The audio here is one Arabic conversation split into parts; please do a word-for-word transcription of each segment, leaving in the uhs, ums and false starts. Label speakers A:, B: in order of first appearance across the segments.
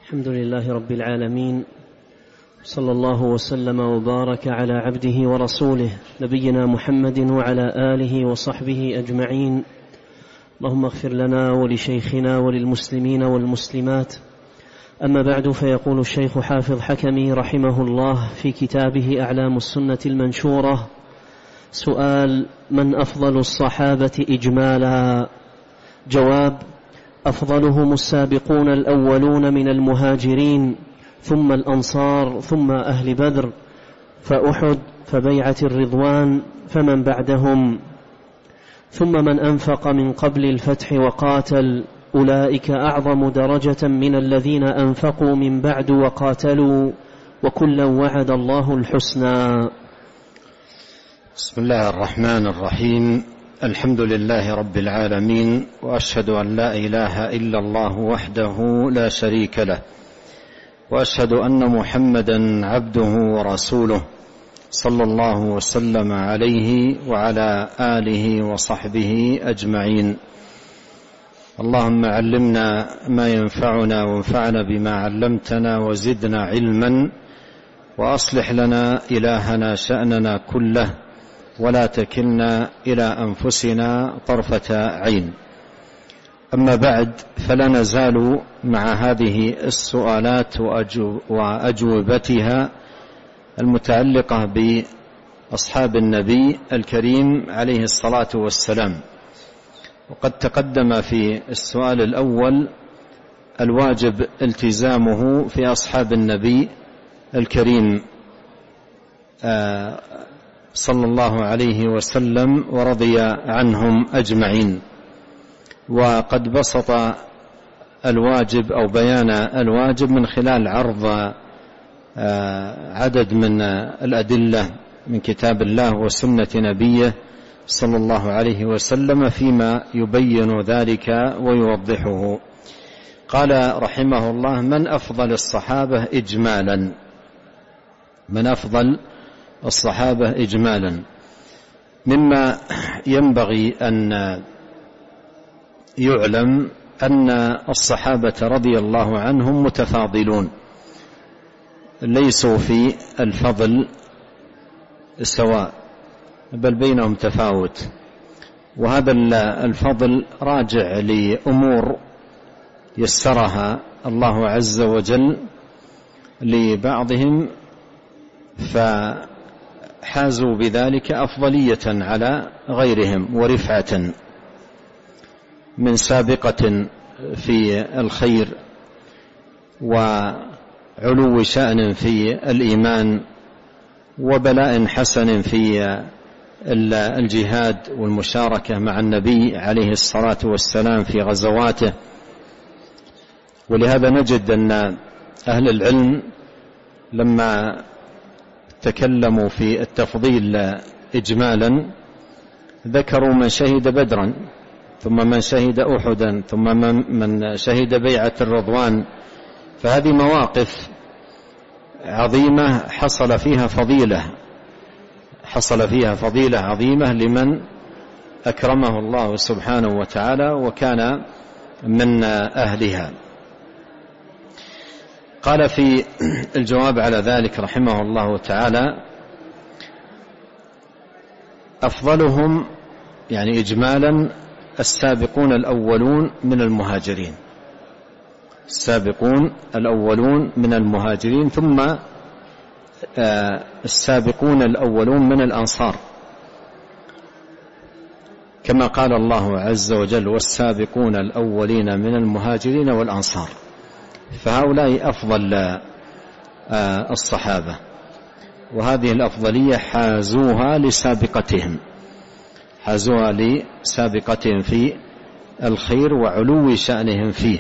A: الحمد لله رب العالمين، صلى الله وسلم وبارك على عبده ورسوله نبينا محمد وعلى آله وصحبه أجمعين. اللهم اغفر لنا ولشيخنا وللمسلمين والمسلمات. أما بعد، فيقول الشيخ حافظ حكمي رحمه الله في كتابه أعلام السنة المنشورة: سؤال: من أفضل الصحابة إجمالا؟ جواب: أفضلهم السابقون الأولون من المهاجرين، ثم الأنصار، ثم أهل بدر، فأحد، فبيعة الرضوان، فمن بعدهم، ثم من أنفق من قبل الفتح وقاتل، أولئك أعظم درجة من الذين أنفقوا من بعد وقاتلوا، وكلا وعد الله الحسنى.
B: بسم الله الرحمن الرحيم. الحمد لله رب العالمين، وأشهد أن لا إله إلا الله وحده لا شريك له، وأشهد أن محمدا عبده ورسوله، صلى الله وسلم عليه وعلى آله وصحبه أجمعين. اللهم علمنا ما ينفعنا وانفعنا بما علمتنا وزدنا علما، وأصلح لنا إلهنا شأننا كله، ولا تكلنا إلى أنفسنا طرفة عين. أما بعد، فلا نزال مع هذه السؤالات وأجوبتها المتعلقة بأصحاب النبي الكريم عليه الصلاة والسلام. وقد تقدم في السؤال الأول الواجب التزامه في أصحاب النبي الكريم صلى الله عليه وسلم ورضي عنهم أجمعين. وقد بسط الواجب أو بيان الواجب من خلال عرض عدد من الأدلة من كتاب الله وسنة نبيه صلى الله عليه وسلم فيما يبين ذلك ويوضحه. قال رحمه الله: من أفضل الصحابة إجمالا؟ من أفضل الصحابة إجمالا. مما ينبغي أن يعلم أن الصحابة رضي الله عنهم متفاضلون، ليسوا في الفضل سواء، بل بينهم تفاوت. وهذا الفضل راجع لأمور يسرها الله عز وجل لبعضهم، فحازوا بذلك أفضلية على غيرهم ورفعة، من سابقة في الخير، وعلو شأن في الإيمان، وبلاء حسن في الجهاد والمشاركة مع النبي عليه الصلاة والسلام في غزواته. ولهذا نجد أن أهل العلم لما تكلموا في التفضيل إجمالا ذكروا من شهد بدرا، ثم من شهد أحدا، ثم من شهد بيعة الرضوان. فهذه مواقف عظيمة حصل فيها فضيلة حصل فيها فضيلة عظيمة لمن أكرمه الله سبحانه وتعالى وكان من أهلها. قال في الجواب على ذلك رحمه الله تعالى: أفضلهم يعني إجمالا السابقون الأولون من المهاجرين، السابقون الأولون من المهاجرين، ثم السابقون الأولون من الأنصار، كما قال الله عز وجل: والسابقون الأولين من المهاجرين والأنصار. فهؤلاء أفضل الصحابة، وهذه الأفضلية حازوها لسابقتهم حازوها لسابقتهم في الخير وعلو شأنهم فيه،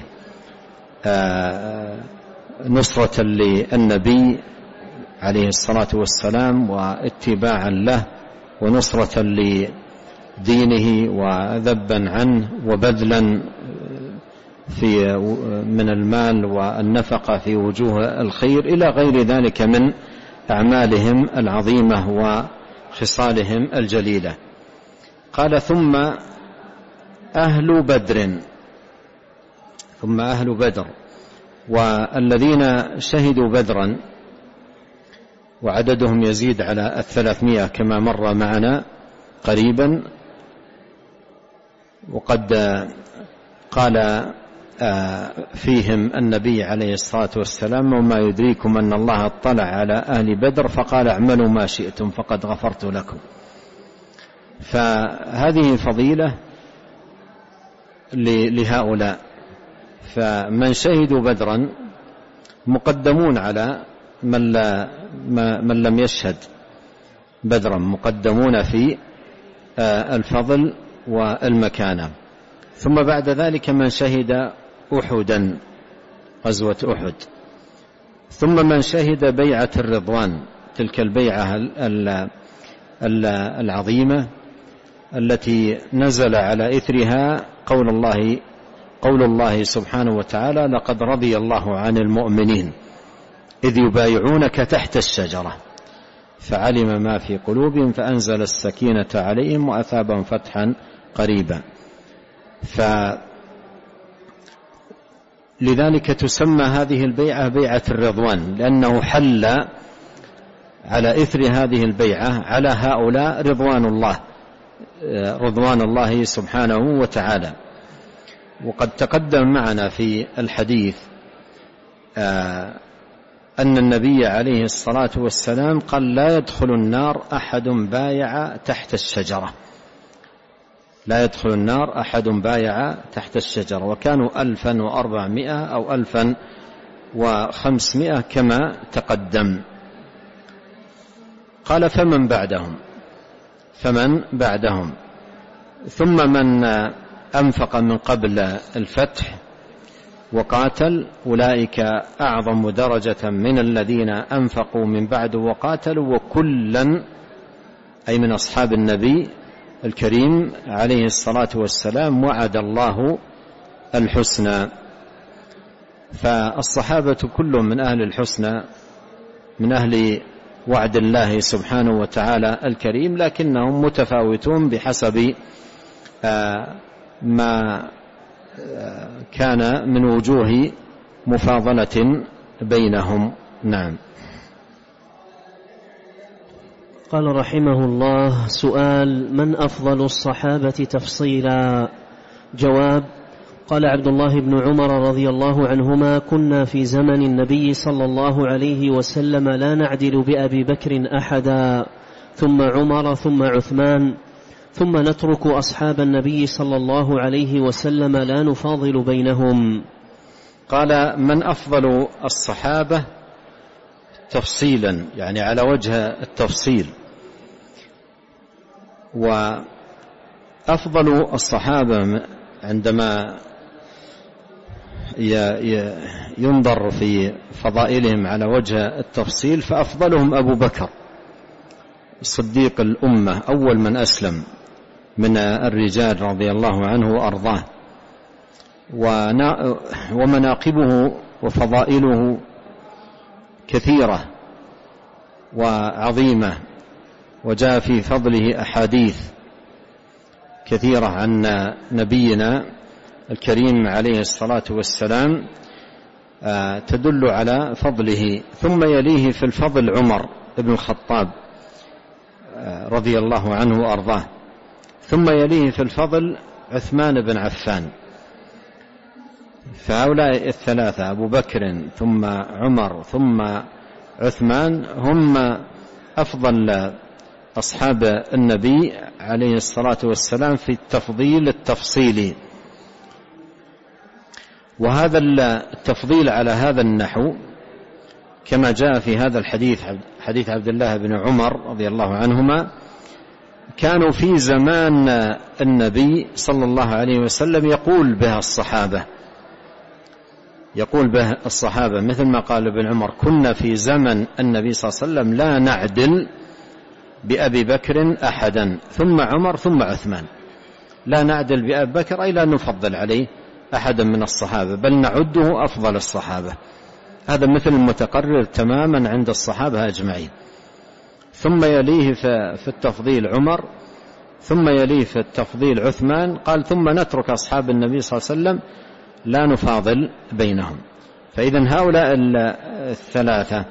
B: نصرة للنبي عليه الصلاة والسلام واتباعا له، ونصرة لدينه وذبا عنه، وبذلا في من المال والنفقة في وجوه الخير إلى غير ذلك من أعمالهم العظيمة وخصالهم الجليلة. قال: ثم أهل بدر ثم أهل بدر والذين شهدوا بدرا وعددهم يزيد على الثلاثمائة كما مر معنا قريبا، وقد قال فيهم النبي عليه الصلاة والسلام: وما يدريكم أن الله اطلع على أهل بدر فقال اعملوا ما شئتم فقد غفرت لكم. فهذه فضيلة لهؤلاء، فمن شهدوا بدرا مقدمون على من, لا من لم يشهد بدرا، مقدمون في الفضل والمكانة. ثم بعد ذلك من شهد أحدا، غزوة أحد، ثم من شهد بيعة الرضوان، تلك البيعة العظيمة التي نزل على إثرها قول الله قول الله سبحانه وتعالى: لقد رضي الله عن المؤمنين إذ يبايعونك تحت الشجرة فعلم ما في قلوبهم فأنزل السكينة عليهم وأثابهم فتحا قريبا. فلذلك تسمى هذه البيعة بيعة الرضوان، لأنه حل على إثر هذه البيعة على هؤلاء رضوان الله رضوان الله سبحانه وتعالى. وقد تقدم معنا في الحديث أن النبي عليه الصلاة والسلام قال: لا يدخل النار أحد بايع تحت الشجرة، لا يدخل النار أحد بايع تحت الشجرة، وكانوا ألفا وأربعمائة أو ألفا وخمسمائة كما تقدم. قال: فمن بعدهم فمن بعدهم ثم من أنفق من قبل الفتح وقاتل أولئك أعظم درجة من الذين أنفقوا من بعد وقاتلوا، وكلا أي من أصحاب النبي الكريم عليه الصلاة والسلام وعد الله الحسنى. فالصحابة كلهم من أهل الحسنى، من أهل وعد الله سبحانه وتعالى الكريم، لكنهم متفاوتون بحسب ما كان من وجوه مفاضلة بينهم. نعم.
A: قال رحمه الله: سؤال: من أفضل الصحابة تفصيلا؟ جواب: قال عبد الله بن عمر رضي الله عنهما: كنا في زمن النبي صلى الله عليه وسلم لا نعدل بأبي بكر أحدا، ثم عمر ثم عثمان، ثم نترك أصحاب النبي صلى الله عليه وسلم لا نفاضل بينهم.
B: قال: من أفضل الصحابة تفصيلا، يعني على وجه التفصيل. وأفضل الصحابة عندما ينظر في فضائلهم على وجه التفصيل فأفضلهم أبو بكر صديق الأمة، أول من أسلم من الرجال رضي الله عنه وأرضاه، ومناقبه وفضائله كثيرة وعظيمة، وجاء في فضله أحاديث كثيرة عن نبينا الكريم عليه الصلاة والسلام تدل على فضله. ثم يليه في الفضل عمر بن الخطاب رضي الله عنه وأرضاه، ثم يليه في الفضل عثمان بن عفان. فهؤلاء الثلاثة أبو بكر ثم عمر ثم عثمان هم أفضل أصحاب النبي عليه الصلاة والسلام في التفضيل التفصيلي. وهذا التفضيل على هذا النحو كما جاء في هذا الحديث، حديث عبد الله بن عمر رضي الله عنهما، كانوا في زمان النبي صلى الله عليه وسلم يقول بها الصحابة يقول به الصحابة مثل ما قال ابن عمر: كنا في زمن النبي صلى الله عليه وسلم لا نعدل بأبي بكر أحدا ثم عمر ثم عثمان. لا نعدل بأبي بكر أي لا نفضل عليه أحدا من الصحابة، بل نعده أفضل الصحابة. هذا مثل المتقرر تماما عند الصحابة أجمعين. ثم يليه في التفضيل عمر، ثم يليه في التفضيل عثمان. قال: ثم نترك أصحاب النبي صلى الله عليه وسلم لا نفاضل بينهم. فإذن هؤلاء الثلاثة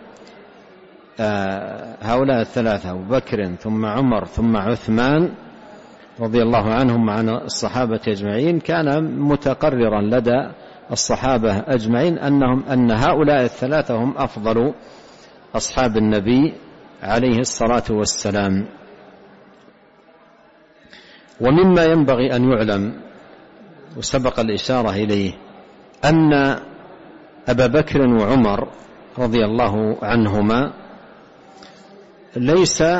B: هؤلاء الثلاثة أبو بكر ثم عمر ثم عثمان رضي الله عنهم عن الصحابة أجمعين، كان متقررا لدى الصحابة أجمعين أنهم أن هؤلاء الثلاثة هم أفضل أصحاب النبي عليه الصلاة والسلام. ومما ينبغي أن يعلم وسبق الإشارة إليه أن أبا بكر وعمر رضي الله عنهما ليس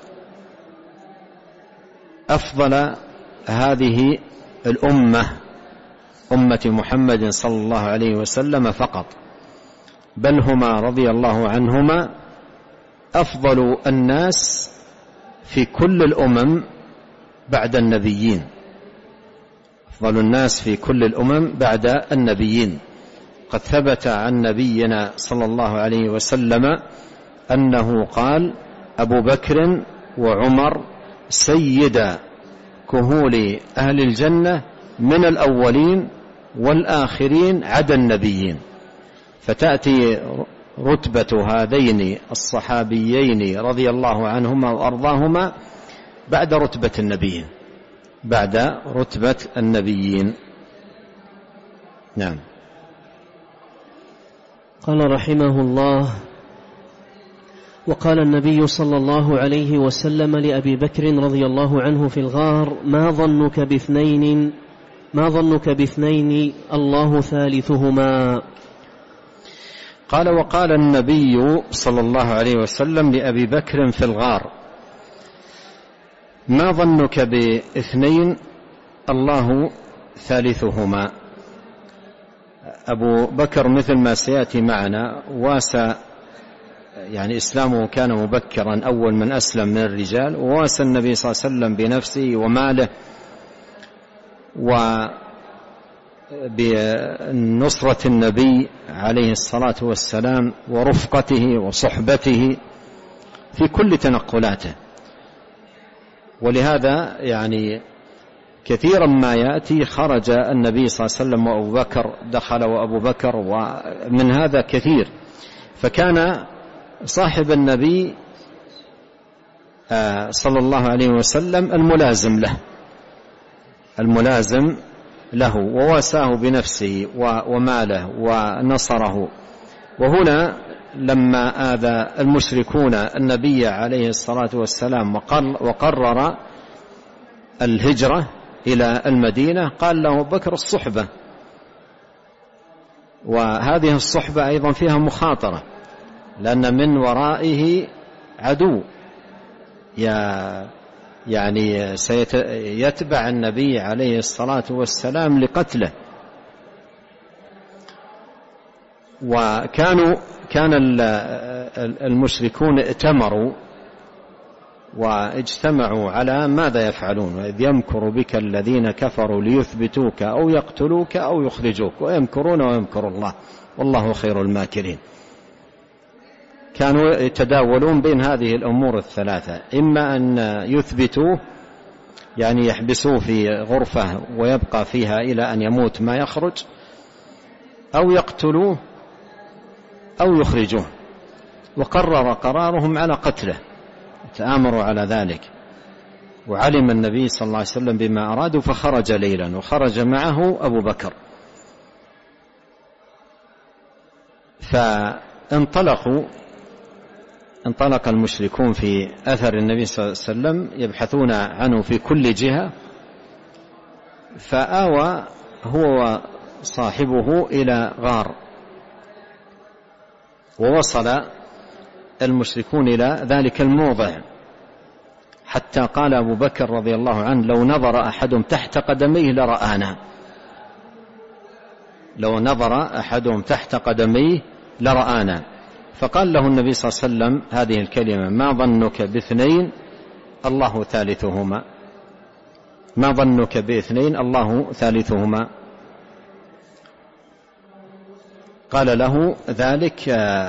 B: أفضل هذه الأمة أمة محمد صلى الله عليه وسلم فقط، بل هما رضي الله عنهما أفضل الناس في كل الأمم بعد النبيين، أفضل الناس في كل الأمم بعد النبيين. قد ثبت عن نبينا صلى الله عليه وسلم أنه قال: أبو بكر وعمر سيدا كهول أهل الجنة من الأولين والآخرين عدا النبيين. فتأتي رتبة هذين الصحابيين رضي الله عنهما وأرضاهما بعد رتبة النبيين، بعد رتبة النبيين. نعم.
A: قال رحمه الله: وقال النبي صلى الله عليه وسلم لأبي بكر رضي الله عنه في الغار: ما ظنك باثنين ما ظنك باثنين الله ثالثهما.
B: قال: وقال النبي صلى الله عليه وسلم لأبي بكر في الغار: ما ظنك باثنين الله ثالثهما. أبو بكر مثل ما سيأتي معنا واسى، يعني إسلامه كان مبكرا، أول من أسلم من الرجال، وواسى النبي صلى الله عليه وسلم بنفسه وماله وبنصرة النبي عليه الصلاة والسلام ورفقته وصحبته في كل تنقلاته. ولهذا يعني كثيرا ما يأتي خرج النبي صلى الله عليه وسلم وأبو بكر دخل وأبو بكر، ومن هذا كثير. فكان صاحب النبي صلى الله عليه وسلم الملازم له الملازم له وواساه بنفسه وماله ونصره. وهنا لما آذى المشركون النبي عليه الصلاة والسلام وقرر الهجرة إلى المدينة، قال له بكر: الصحبة. وهذه الصحبة أيضا فيها مخاطرة، لأن من ورائه عدو يعني سيتبع النبي عليه الصلاة والسلام لقتله. وكانوا كان المشركون ائتمروا واجتمعوا على ماذا يفعلون: وإذ يمكر بك الذين كفروا ليثبتوك أو يقتلوك أو يخرجوك ويمكرون ويمكر الله والله خير الماكرين. كانوا يتداولون بين هذه الأمور الثلاثة: إما أن يثبتوه، يعني يحبسوه في غرفة ويبقى فيها إلى أن يموت ما يخرج، أو يقتلوه أو يخرجوه. وقرر قرارهم على قتله، تآمروا على ذلك. وعلم النبي صلى الله عليه وسلم بما أرادوا فخرج ليلا، وخرج معه أبو بكر. فانطلقوا انطلق المشركون في أثر النبي صلى الله عليه وسلم يبحثون عنه في كل جهة، فآوى هو صاحبه إلى غار، ووصل المشركون إلى ذلك الموضع حتى قال أبو بكر رضي الله عنه: لو نظر أحدهم تحت قدميه لرآنا لو نظر أحدهم تحت قدميه لرآنا. فقال له النبي صلى الله عليه وسلم هذه الكلمة: ما ظنك باثنين الله ثالثهما. ما ظنك باثنين الله ثالثهما. قال له ذلك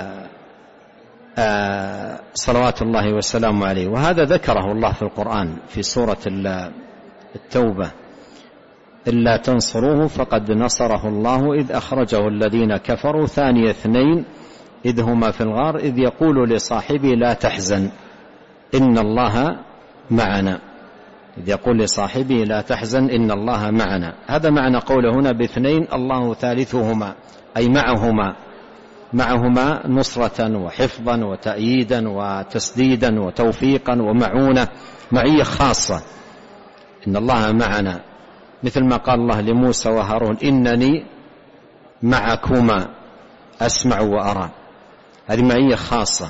B: صلوات الله وسلامه عليه. وهذا ذكره الله في القرآن في سورة التوبة: إلا تنصروه فقد نصره الله إذ أخرجه الذين كفروا ثاني اثنين إذ هما في الغار إذ يقول لصاحبه لا تحزن إن الله معنا إذ يقول لصاحبه لا تحزن إن الله معنا. هذا معنى قوله هنا باثنين الله ثالثهما، أي معهما معهما نصرة وحفظا وتأييدا وتسديدا وتوفيقا ومعونة، معية خاصة. إن الله معنا، مثل ما قال الله لموسى وهارون إنني معكما أسمع وأرى. هذه معية خاصة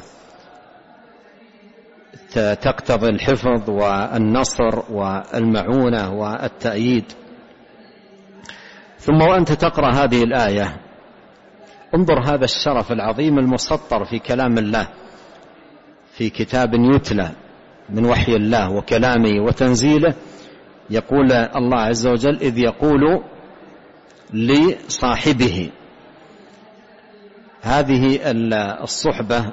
B: تقتضي الحفظ والنصر والمعونة والتأييد. ثم وأنت تقرأ هذه الآية انظر هذا الشرف العظيم المسطر في كلام الله، في كتاب يتلى من وحي الله وكلامه وتنزيله. يقول الله عز وجل إذ يقول لصاحبه. هذه الصحبة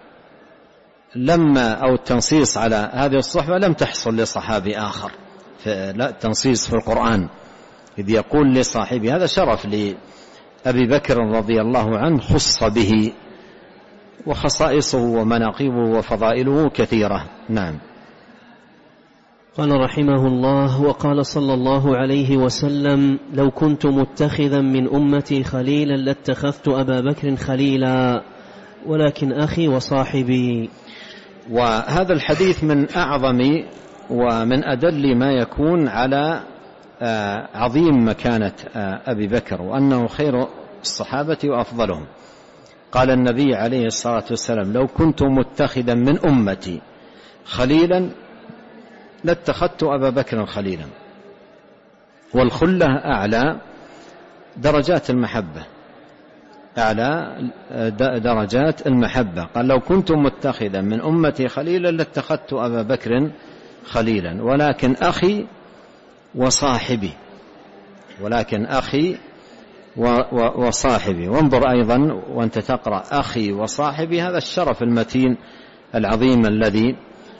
B: لما أو التنصيص على هذه الصحبة لم تحصل لصحابي آخر، لا تنصيص في القرآن. إذ يقول لصاحبه هذا شرف لأبي بكر رضي الله عنه خص به، وخصائصه ومناقبه وفضائله كثيرة. نعم.
A: قال رحمه الله: وقال صلى الله عليه وسلم: لو كنت متخذا من أمتي خليلا لاتخذت أبا بكر خليلا ولكن أخي وصاحبي.
B: وهذا الحديث من أعظم ومن أدل ما يكون على عظيم مكانة أبي بكر وأنه خير الصحابة وأفضلهم. قال النبي عليه الصلاة والسلام: لو كنت متخذا من أمتي خليلا لاتخذت أبا بكر خليلا. والخلة أعلى درجات المحبة، أعلى درجات المحبة. قال: لو كنت متخذا من أمتي خليلا لاتخذت أبا بكر خليلا ولكن أخي وصاحبي، ولكن أخي وصاحبي. وانظر أيضا وأنت تقرأ أخي وصاحبي، هذا الشرف المتين العظيم الذي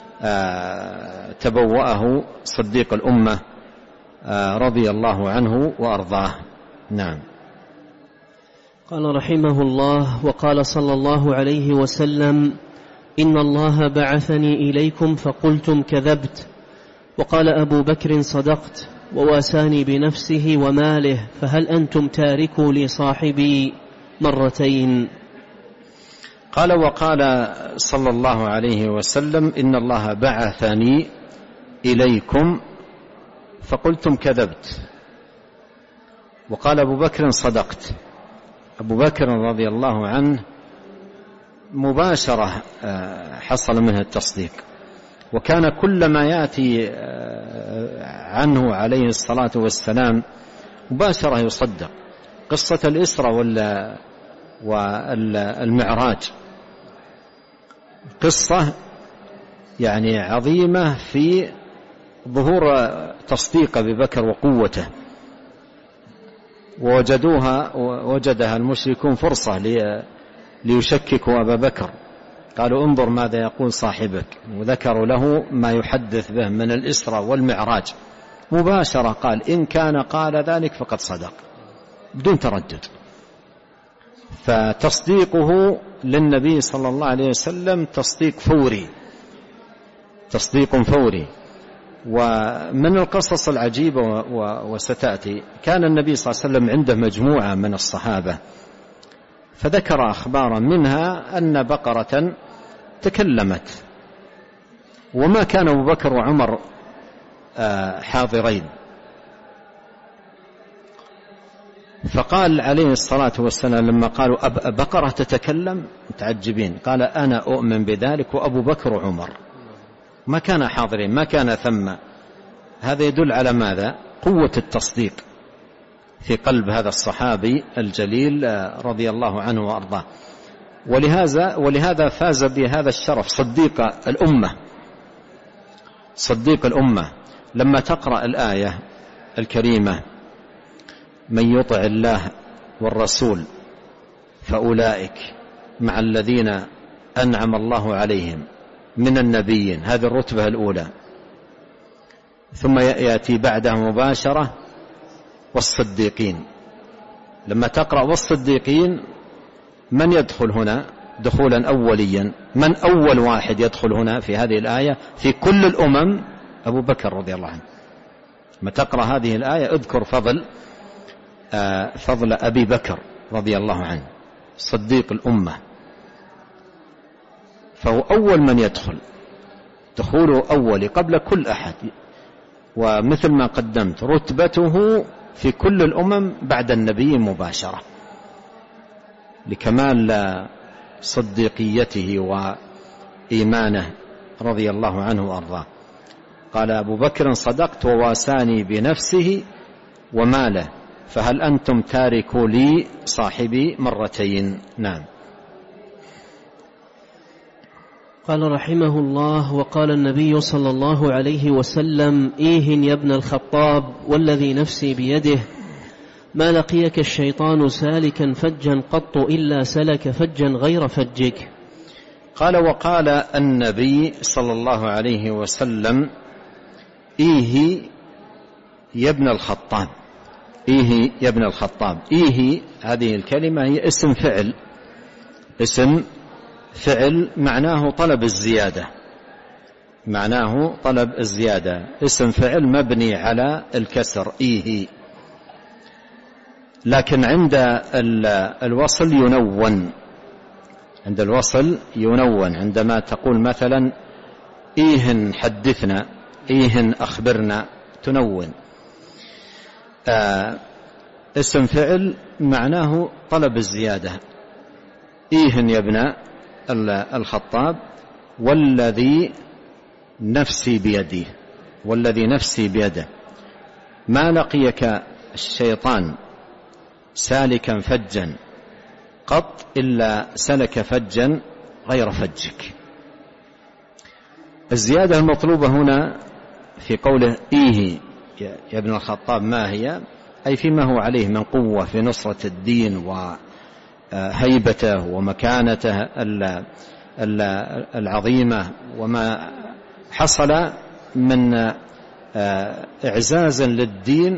B: تبوأه صديق الأمة رضي الله عنه وأرضاه. نعم.
A: قال رحمه الله: وقال صلى الله عليه وسلم: إن الله بعثني إليكم فقلتم كذبت، وقال أبو بكر صدقت، وواساني بنفسه وماله، فهل أنتم تاركوا لي صاحبي مرتين.
B: قال: وقال صلى الله عليه وسلم: إن الله بعثني إليكم فقلتم كذبت، وقال أبو بكر صدقت. أبو بكر رضي الله عنه مباشرة حصل منه التصديق، وكان كل ما يأتي عنه عليه الصلاة والسلام مباشرة يصدق. قصة الإسراء والمعراج قصة يعني عظيمة في ظهور تصديق أبي بكر وقوته، ووجدوها وجدها المشركون فرصة ليشككوا أبا بكر. قالوا: انظر ماذا يقول صاحبك، وذكروا له ما يحدث به من الإسراء والمعراج. مباشرة قال: إن كان قال ذلك فقد صدق، بدون تردد. فتصديقه للنبي صلى الله عليه وسلم تصديق فوري، تصديق فوري. ومن القصص العجيبة وستأتي، كان النبي صلى الله عليه وسلم عنده مجموعة من الصحابة، فذكر أخبارا منها أن بقرة تكلمت، وما كان أبو بكر وعمر حاضرين. فقال عليه الصلاة والسلام لما قالوا: بقرة تتكلم متعجبين، قال: أنا أؤمن بذلك وأبو بكر وعمر. ما كان حاضرين، ما كان ثم. هذا يدل على ماذا؟ قوة التصديق في قلب هذا الصحابي الجليل رضي الله عنه وأرضاه. ولهذا ولهذا فاز بهذا الشرف صديق الأمة، صديق الأمة. لما تقرأ الآية الكريمة: من يطع الله والرسول فأولئك مع الذين أنعم الله عليهم من النبيين، هذه الرتبة الأولى. ثم يأتي بعدها مباشرة والصديقين. لما تقرأ والصديقين من يدخل هنا دخولا أوليا؟ من أول واحد يدخل هنا في هذه الآية في كل الأمم؟ أبو بكر رضي الله عنه. لما تقرأ هذه الآية اذكر فضل آه فضل أبي بكر رضي الله عنه صديق الأمة، فهو أول من يدخل، دخوله أولي قبل كل أحد. ومثل ما قدمت رتبته في كل الأمم بعد النبي مباشرة لكمال صديقيته وإيمانه رضي الله عنه وأرضاه. قال أبو بكر صدقت وواساني بنفسه وماله، فهل أنتم تاركوا لي صاحبي مرتين؟ نعم.
A: قال رحمه الله: وقال النبي صلى الله عليه وسلم: إيه يا ابن الخطاب والذي نفسي بيده ما لقيك الشيطان سالكا فجا قط إلا سلك فجا غير فجك.
B: قال وقال النبي صلى الله عليه وسلم: إيه يا ابن الخطاب. إيه يا ابن الخطاب. إيه هذه الكلمة هي اسم فعل، اسم فعل معناه طلب الزيادة، معناه طلب الزيادة، اسم فعل مبني على الكسر إيه، لكن عند الوصل ينون، عند الوصل ينون. عندما تقول مثلا إيه حدثنا، إيه أخبرنا، تنون. آه اسم فعل معناه طلب الزيادة. إيه يا ابن الخطاب والذي نفسي بيده، والذي نفسي بيده ما لقيك الشيطان سالكا فجا قط إلا سلك فجا غير فجك. الزيادة المطلوبة هنا في قوله إيه يا ابن الخطاب ما هي؟ أي فيما هو عليه من قوة في نصرة الدين وهيبته ومكانته العظيمة، وما حصل من إعزاز للدين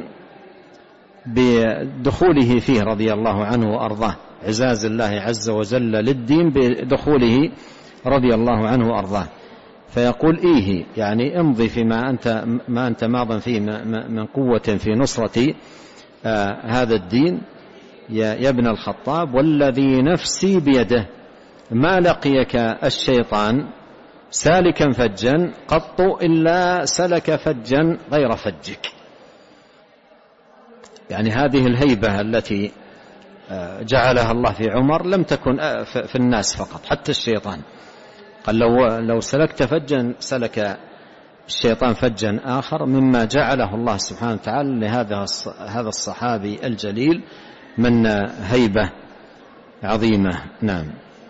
B: بدخوله فيه رضي الله عنه وأرضاه، إعزاز الله عز وجل للدين بدخوله رضي الله عنه وأرضاه. فيقول إيه يعني امضي فيما أنت ما أنت ماض فيه من قوة في نصرة آه هذا الدين يا ابن الخطاب والذي نفسي بيده ما لقيك الشيطان سالكا فجا قط إلا سلك فجا غير فجك. يعني هذه الهيبة التي جعلها الله في عمر لم تكن في الناس فقط، حتى الشيطان قال لو, لو سلكت فجا سلك الشيطان فجا آخر، مما جعله الله سبحانه وتعالى لهذا هذا الصحابي الجليل من هيبة عظيمة. نعم.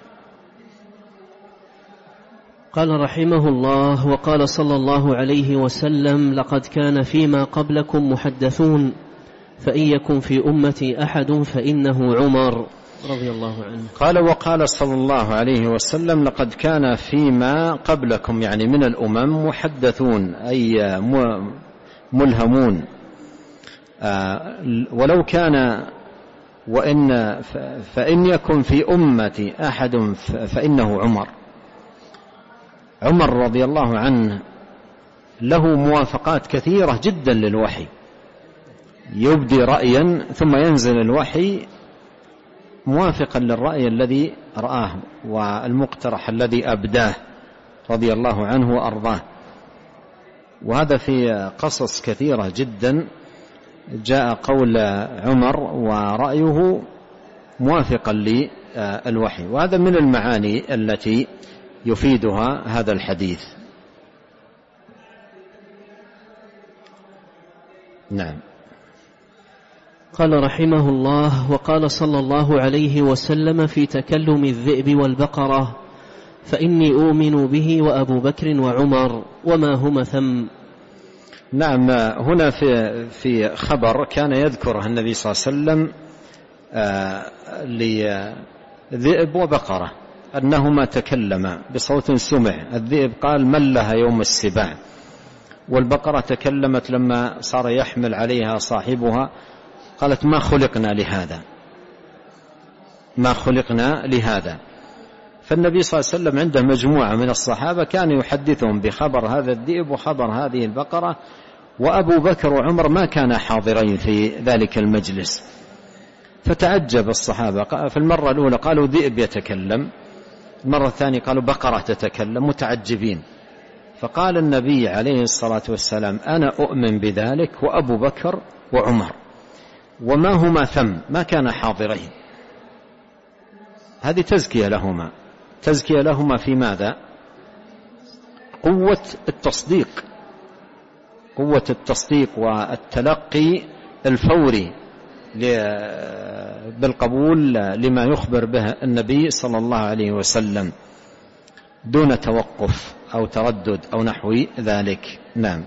A: قال رحمه الله: وقال صلى الله عليه وسلم: لقد كان فيما قبلكم محدثون، فإن يكن في أمتي أحد فإنه عمر رضي الله عنه.
B: قال وقال صلى الله عليه وسلم: لقد كان فيما قبلكم يعني من الأمم محدثون أي ملهمون، ولو كان وإن فإن يكن في أمتي أحد فإنه عمر. عمر رضي الله عنه له موافقات كثيرة جدا للوحي، يبدي رأيا ثم ينزل الوحي موافقا للرأي الذي رآه والمقترح الذي أبداه رضي الله عنه وأرضاه. وهذا في قصص كثيرة جدا جاء قول عمر ورأيه موافقا للوحي، وهذا من المعاني التي يفيدها هذا الحديث. نعم.
A: قال رحمه الله: وقال صلى الله عليه وسلم في تكلم الذئب والبقرة: فإني أؤمن به وأبو بكر وعمر وما هما ثم.
B: نعم. هنا في في خبر كان يذكره النبي صلى الله عليه وسلم لذئب وبقرة أنهما تكلما بصوت سمع. الذئب قال: من لها يوم السباع، والبقرة تكلمت لما صار يحمل عليها صاحبها قالت ما خلقنا لهذا، ما خلقنا لهذا. فالنبي صلى الله عليه وسلم عنده مجموعة من الصحابة كان يحدثهم بخبر هذا الذئب وخبر هذه البقرة، وأبو بكر وعمر ما كانا حاضرين في ذلك المجلس. فتعجب الصحابة، في المرة الأولى قالوا ذئب يتكلم، المرة الثانية قالوا بقرة تتكلم، متعجبين. فقال النبي عليه الصلاة والسلام أنا أؤمن بذلك وأبو بكر وعمر، وما هما ثم ما كان حاضرين. هذه تزكية لهما، تزكية لهما في ماذا؟ قوة التصديق، قوة التصديق والتلقي الفوري بالقبول لما يخبر به النبي صلى الله عليه وسلم دون توقف أو تردد أو نحو ذلك. نعم.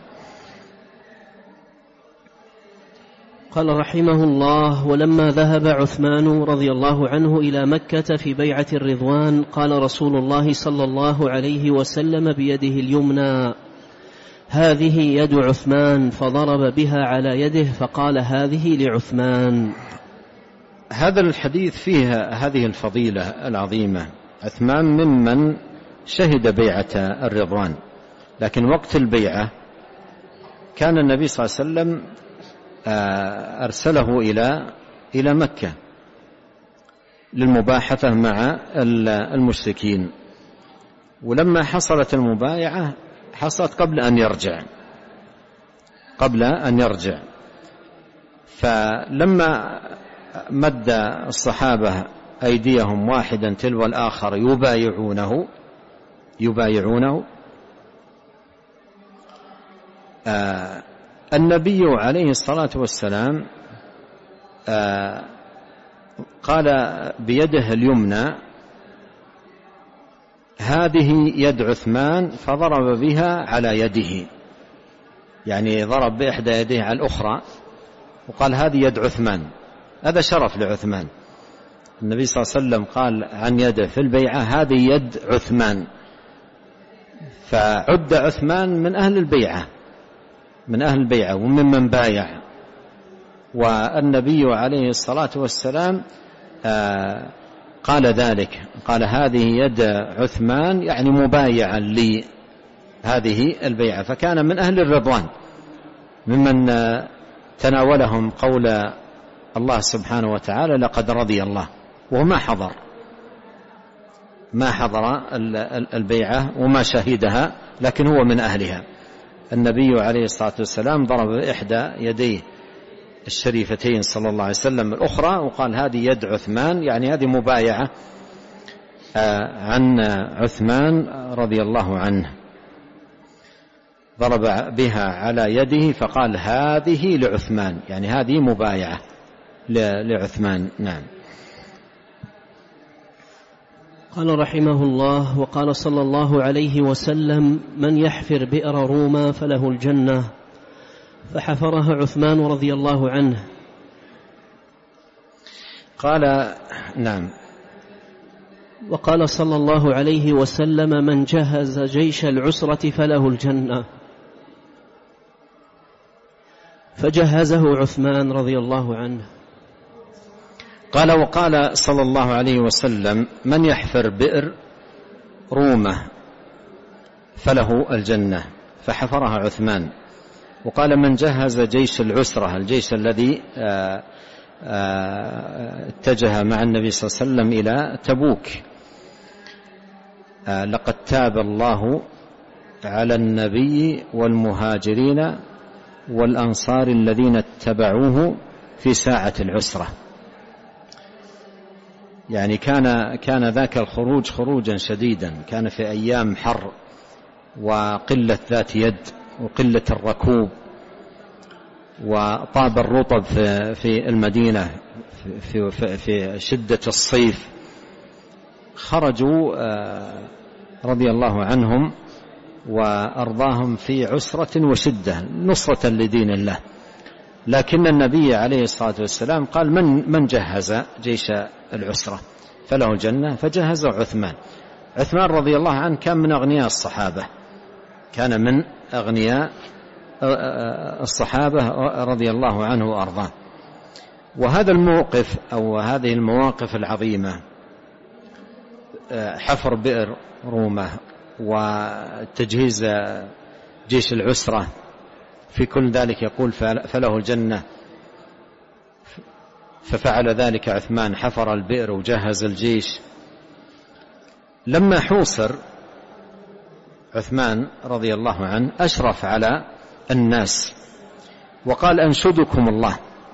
A: قال رحمه الله: ولما ذهب عثمان رضي الله عنه إلى مكة في بيعة الرضوان قال رسول الله صلى الله عليه وسلم بيده اليمنى: هذه يد عثمان، فضرب بها على يده فقال: هذه لعثمان.
B: هذا الحديث فيه هذه الفضيلة العظيمة. عثمان ممن شهد بيعة الرضوان، لكن وقت البيعة كان النبي صلى الله عليه وسلم أرسله إلى إلى مكة للمباحثة مع المشركين، ولما حصلت المبايعة حصلت قبل أن يرجع قبل أن يرجع فلما مد الصحابة أيديهم واحدا تلو الآخر يبايعونه يبايعونه آه النبي عليه الصلاة والسلام آه قال بيده اليمنى: هذه يد عثمان، فضرب بها على يده، يعني ضرب بإحدى يديه على الأخرى وقال: هذه يد عثمان. هذا شرف لعثمان. النبي صلى الله عليه وسلم قال عن يده في البيعة: هذه يد عثمان، فعد عثمان من أهل البيعة من أهل البيعة وممن بايع. والنبي عليه الصلاة والسلام آه قال ذلك، قال: هذه يد عثمان، يعني مبايعا لهذه البيعة، فكان من أهل الرضوان ممن تناولهم قول الله سبحانه وتعالى: لقد رضي الله، وهو ما حضر ما حضر البيعة وما شهدها، لكن هو من أهلها. النبي عليه الصلاة والسلام ضرب إحدى يديه الشريفتين صلى الله عليه وسلم الأخرى وقال: هذه يد عثمان، يعني هذه مبايعة عن عثمان رضي الله عنه. ضرب بها على يده فقال: هذه لعثمان، يعني هذه مبايعة لعثمان. نعم.
A: قال رحمه الله: وقال صلى الله عليه وسلم: من يحفر بئر روما فله الجنة، فحفرها عثمان رضي الله عنه.
B: قال: نعم.
A: وقال صلى الله عليه وسلم: من جهز جيش العسرة فله الجنة، فجهزه عثمان رضي الله عنه.
B: قال: وقال صلى الله عليه وسلم: من يحفر بئر رومة فله الجنة، فحفرها عثمان. وقال: من جهز جيش العسرة، الجيش الذي اتجه مع النبي صلى الله عليه وسلم إلى تبوك: لقد تاب الله على النبي والمهاجرين والأنصار الذين اتبعوه في ساعة العسرة. يعني كان كان ذاك الخروج خروجا شديدا، كان في أيام حر وقلة ذات يد وقلة الركوب، وطاب الرطب في في المدينة في في, في شدة الصيف. خرجوا رضي الله عنهم وأرضاهم في عسرة وشدة نصرة لدين الله، لكن النبي عليه الصلاة والسلام قال: من من جهز جيش العسرة فله الجنة، فجهزه عثمان. عثمان رضي الله عنه كان من أغنياء الصحابة، كان من أغنياء الصحابة رضي الله عنه وأرضاه. وهذا الموقف أو هذه المواقف العظيمة، حفر بئر رومة وتجهيز جيش العسرة، في كل ذلك يقول فله الجنة، ففعل ذلك عثمان، حفر البئر وجهز الجيش. لما حوصر عثمان رضي الله عنه أشرف على الناس وقال أنشدكم الله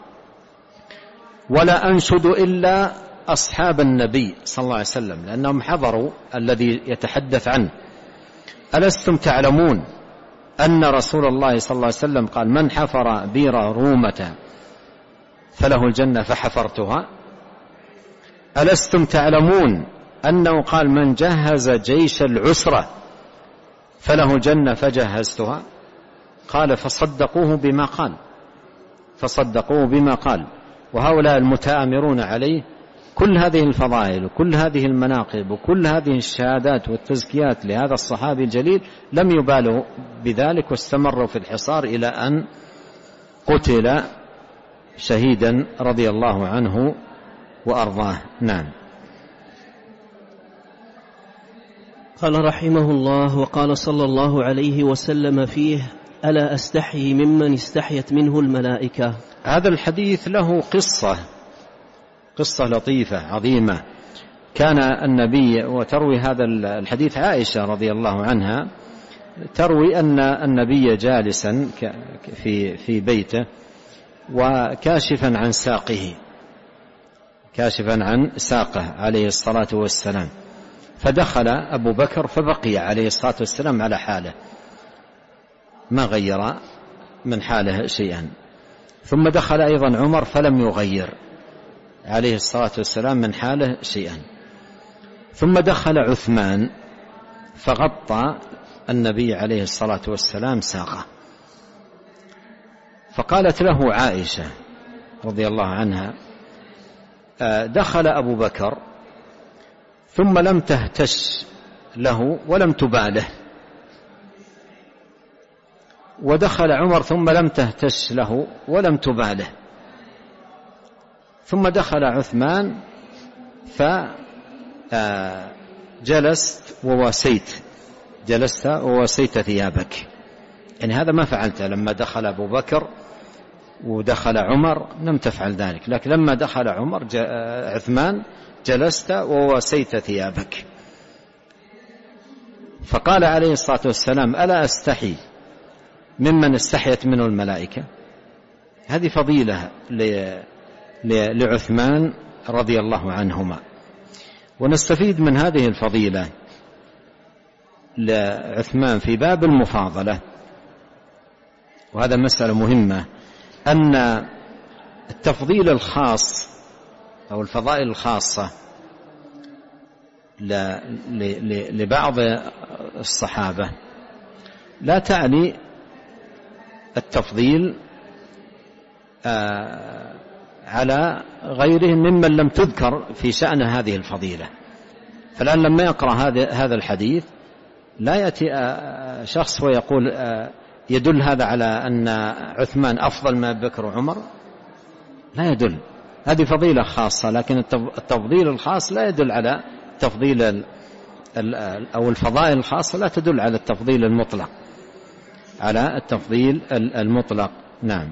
B: ولا أنشد إلا أصحاب النبي صلى الله عليه وسلم، لأنهم حضروا الذي يتحدث عنه. ألستم تعلمون أن رسول الله صلى الله عليه وسلم قال من حفر بئر رومة فله الجنة فحفرتها؟ ألستم تعلمون أنه قال من جهز جيش العسرة فله الجنة فجهزتها؟ قال فصدقوه بما قال فصدقوه بما قال. وهؤلاء المتآمرون عليه كل هذه الفضائل وكل هذه المناقب وكل هذه الشهادات والتزكيات لهذا الصحابي الجليل لم يبالوا بذلك، واستمروا في الحصار إلى أن قتل شهيدا رضي الله عنه وأرضاه. نعم.
A: قال رحمه الله: وقال صلى الله عليه وسلم فيه: ألا أستحي ممن استحيت منه الملائكة.
B: هذا الحديث له قصة قصة لطيفة عظيمة. كان النبي، وتروي هذا الحديث عائشة رضي الله عنها، تروي أن النبي جالسا في في بيته وكاشفا عن ساقه كاشفا عن ساقه عليه الصلاة والسلام، فدخل أبو بكر فبقي عليه الصلاة والسلام على حاله ما غير من حاله شيئا، ثم دخل أيضا عمر فلم يغير عليه الصلاة والسلام من حاله شيئا، ثم دخل عثمان فغطى النبي عليه الصلاة والسلام ساقه. فقالت له عائشة رضي الله عنها: دخل أبو بكر ثم لم تهتش له ولم تباله، ودخل عمر ثم لم تهتش له ولم تباله، ثم دخل عثمان فجلست وواسيت جلست وواسيت ثيابك. يعني هذا ما فعلته لما دخل أبو بكر ودخل عمر، لم تفعل ذلك، لكن لما دخل عمر عثمان جلست وواسيت ثيابك. فقال عليه الصلاة والسلام: ألا أستحي ممن استحيت منه الملائكة. هذه فضيلة لعثمان رضي الله عنهما، ونستفيد من هذه الفضيلة لعثمان في باب المفاضلة، وهذا مسألة مهمة، أن التفضيل الخاص أو الفضائل الخاصة لبعض الصحابة لا تعني التفضيل على غيرهم ممن لم تذكر في شأن هذه الفضيلة. فالآن لما يقرأ هذا الحديث لا يأتي شخص ويقول يدل هذا على أن عثمان أفضل من أبي بكر وعمر، لا يدل. هذه فضيلة خاصة، لكن التفضيل الخاص لا يدل على تفضيل أو الفضائل الخاصة لا تدل على التفضيل المطلق على التفضيل المطلق. نعم.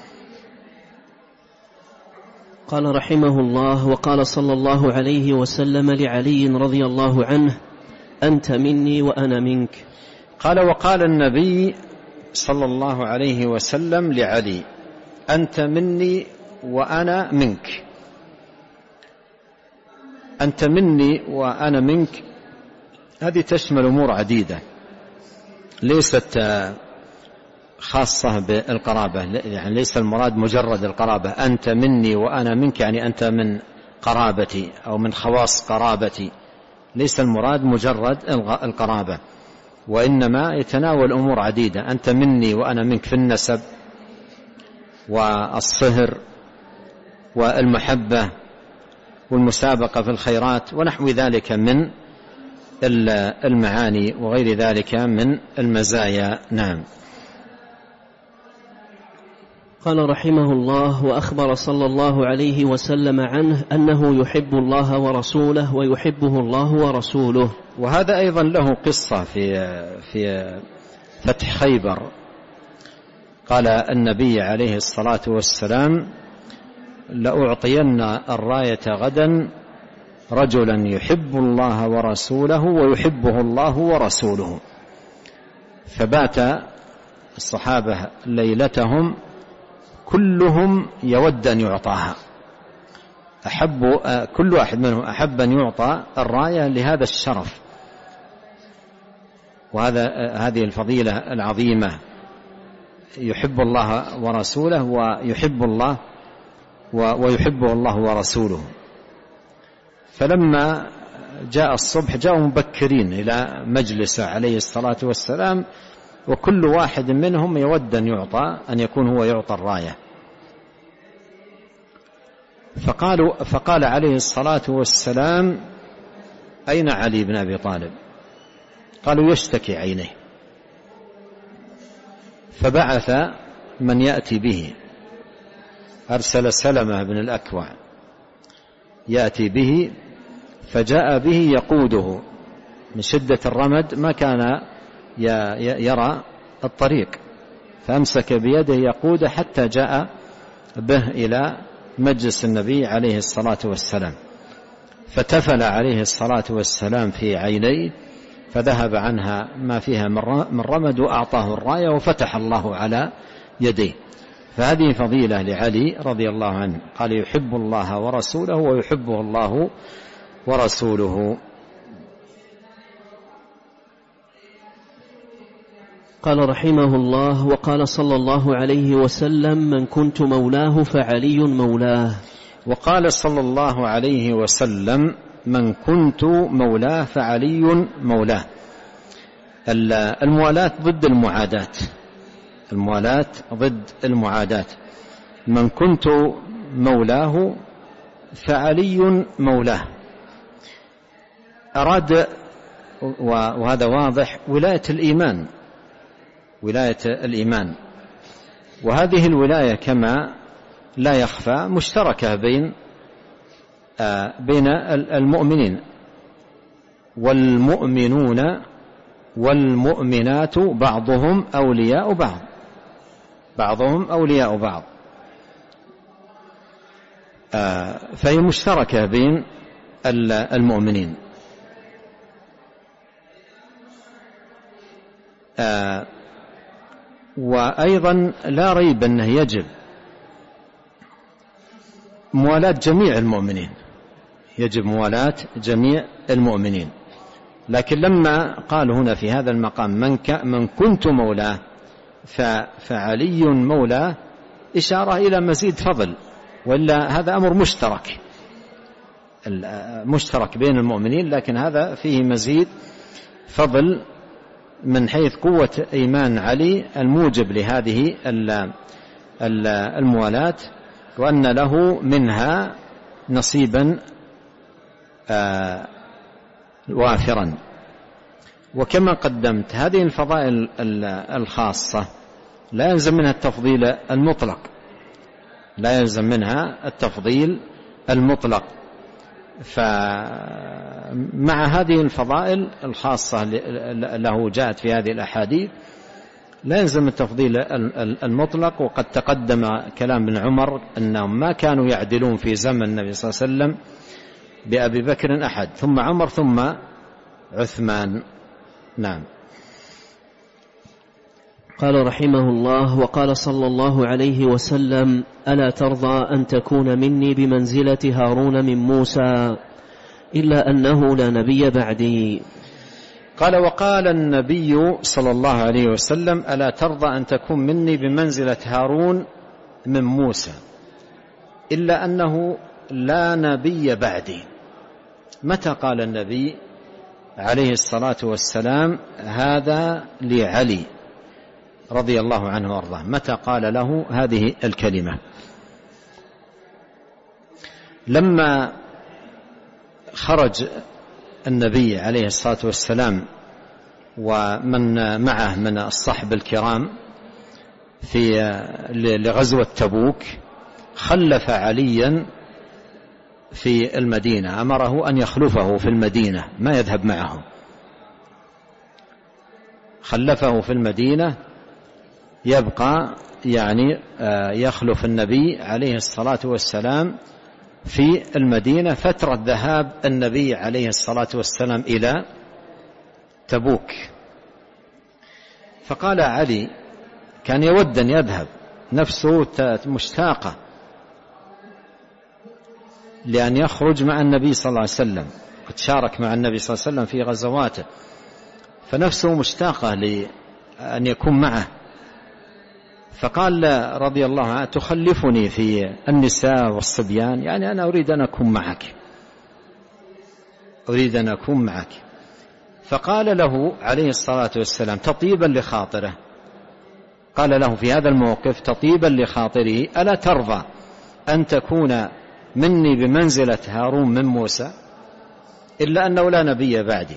A: قال رحمه الله: وقال صلى الله عليه وسلم لعلي رضي الله عنه: أنت مني وأنا منك.
B: قال: وقال النبي صلى الله عليه وسلم لعلي: أنت مني وأنا منك. أنت مني وأنا منك هذه تشمل أمور عديدة، ليست خاصة بالقرابة، يعني ليس المراد مجرد القرابة. أنت مني وأنا منك يعني أنت من قرابتي أو من خواص قرابتي، ليس المراد مجرد القرابة، وإنما يتناول أمور عديدة. أنت مني وأنا منك في النسب والصهر والمحبة والمسابقة في الخيرات ونحو ذلك من المعاني وغير ذلك من المزايا. نعم.
A: قال رحمه الله: وأخبر صلى الله عليه وسلم عنه أنه يحب الله ورسوله ويحبه الله ورسوله.
B: وهذا أيضا له قصة في في فتح خيبر. قال النبي عليه الصلاة والسلام: لأعطين الراية غدا رجلا يحب الله ورسوله ويحبه الله ورسوله. فبات الصحابة ليلتهم كلهم يود أن يعطاها، أحب كل واحد منهم أحب أن يعطى الراية لهذا الشرف وهذا هذه الفضيلة العظيمة، يحب الله ورسوله ويحب الله ويحبه الله ورسوله. فلما جاء الصبح جاءوا مبكرين إلى مجلسه عليه الصلاة والسلام، وكل واحد منهم يود أن يعطى أن يكون هو يعطى الراية. فقالوا فقال عليه الصلاة والسلام: أين علي بن أبي طالب؟ قالوا: يشتكي عينيه. فبعث من يأتي به، أرسل سلمة بن الأكوع يأتي به، فجاء به يقوده من شدة الرمد، ما كان يرى الطريق، فأمسك بيده يقوده حتى جاء به إلى مجلس النبي عليه الصلاة والسلام، فتفل عليه الصلاة والسلام في عينيه فذهب عنها ما فيها من رمد، وأعطاه الراية وفتح الله على يديه. فهذه فضيلة لعلي رضي الله عنه، قال: يحب الله ورسوله ويحبه الله ورسوله.
A: قال رحمه الله: وقال صلى الله عليه وسلم: من كنت مولاه فعلي مولاه.
B: وقال صلى الله عليه وسلم: من كنت مولاه فعلي مولاه. الموالاة ضد المعاداة، الموالاة ضد المعاداة. من كنت مولاه فعلي مولاه، أراد، وهذا واضح، ولاية الإيمان، ولاية الإيمان. وهذه الولاية كما لا يخفى مشتركة بين بين المؤمنين، والمؤمنون والمؤمنات بعضهم أولياء بعض، بعضهم أولياء بعض. فهي مشتركة بين المؤمنين. وأيضا لا ريب أنه يجب موالاة جميع المؤمنين، يجب موالاة جميع المؤمنين. لكن لما قال هنا في هذا المقام: من, من كنت مولاه فعلي مولاه، إشارة إلى مزيد فضل، وإلا هذا أمر مشترك مشترك بين المؤمنين، لكن هذا فيه مزيد فضل من حيث قوة إيمان علي الموجب لهذه الموالاة، وأن له منها نصيبا وافرا. وكما قدمت، هذه الفضائل الخاصة لا يلزم منها التفضيل المطلق، لا يلزم منها التفضيل المطلق. فمع هذه الفضائل الخاصة له جاءت في هذه الأحاديث لا يلزم التفضيل المطلق. وقد تقدم كلام ابن عمر أنهم ما كانوا يعدلون في زمن النبي صلى الله عليه وسلم بأبي بكر أحد، ثم عمر ثم عثمان. نعم.
A: قال رحمه الله: وقال صلى الله عليه وسلم: ألا ترضى أن تكون مني بمنزلة هارون من موسى، إلا أنه لا نبي بعدي.
B: قال: وقال النبي صلى الله عليه وسلم: ألا ترضى أن تكون مني بمنزلة هارون من موسى، إلا أنه لا نبي بعدي. متى قال النبي عليه الصلاة والسلام هذا لعلي رضي الله عنه وارضاه؟ متى قال له هذه الكلمة؟ لما خرج النبي عليه الصلاة والسلام ومن معه من الصحب الكرام، في لغزوة تبوك خلف عليا في المدينة، أمره أن يخلفه في المدينة ما يذهب معه، خلفه في المدينة يبقى يعني يخلف النبي عليه الصلاة والسلام في المدينة فترة ذهاب النبي عليه الصلاة والسلام إلى تبوك. فقال علي كان يود أن يذهب، نفسه مشتاقة لأن يخرج مع النبي صلى الله عليه وسلم، قد شارك مع النبي صلى الله عليه وسلم في غزواته، فنفسه مشتاقة لأن يكون معه. فقال رضي الله عنه تخلفني في النساء والصبيان، يعني أنا أريد أن أكون معك، أريد أن أكون معك. فقال له عليه الصلاة والسلام تطيبا لخاطره، قال له في هذا الموقف تطيبا لخاطره ألا ترضى أن تكون مني بمنزلة هارون من موسى، إلا أنه لا نبي بعدي،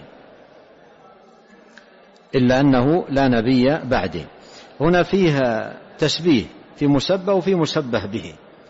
B: إلا أنه لا نبي بعدي. هنا فيها تشبيه في مشبه وفي مشبه به.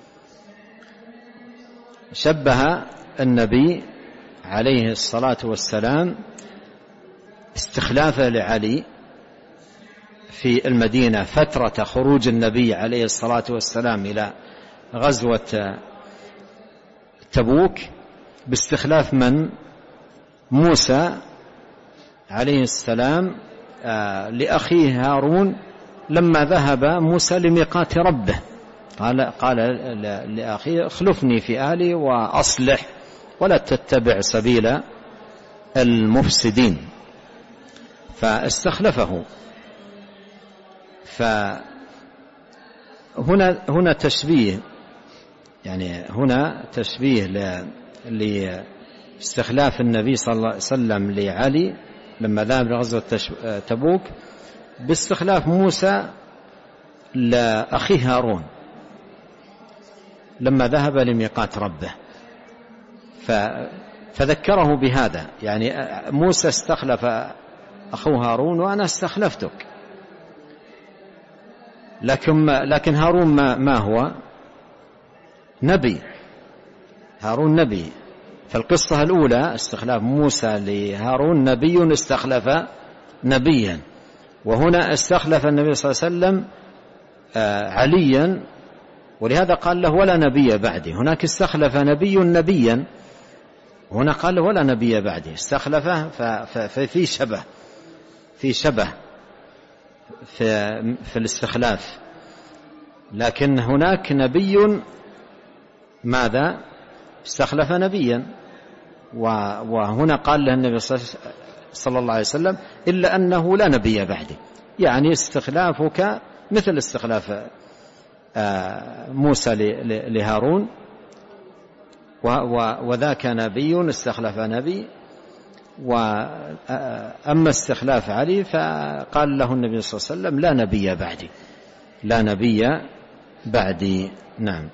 B: شبه النبي عليه الصلاة والسلام استخلافه لعلي في المدينة فترة خروج النبي عليه الصلاة والسلام إلى غزوة تبوك باستخلاف من؟ موسى عليه السلام لأخيه هارون لما ذهب موسى لميقات ربه، قال قال لأخيه اخلفني في أهلي وأصلح ولا تتبع سبيل المفسدين، فاستخلفه. فهنا هنا تشبيه، يعني هنا تشبيه لاستخلاف النبي صلى الله عليه وسلم لعلي لما ذهب لغزوة تبوك باستخلاف موسى لأخيه هارون لما ذهب لميقات ربه، فذكره بهذا، يعني موسى استخلف أخوه هارون وأنا استخلفتك، لكن لكن هارون ما, ما هو نبي، هارون نبي. فالقصة الأولى استخلاف موسى لهارون نبي استخلف نبيا، وهنا استخلف النبي صلى الله عليه وسلم عليا، ولهذا قال له ولا نبي بعدي. هناك استخلف نبي نبيا، هنا قال له ولا نبي بعدي، استخلفه ففي شبه في شبه في, في الاستخلاف. لكن هناك نبي ماذا استخلف نبيا، وهنا قال له النبي صلى الله عليه وسلم إلا أنه لا نبي بعدي، يعني استخلافك مثل استخلاف موسى لهارون، وذاك نبي استخلف نبي. وأما استخلاف علي فقال له النبي صلى الله عليه وسلم لا نبي بعدي، لا نبي بعدي. نعم.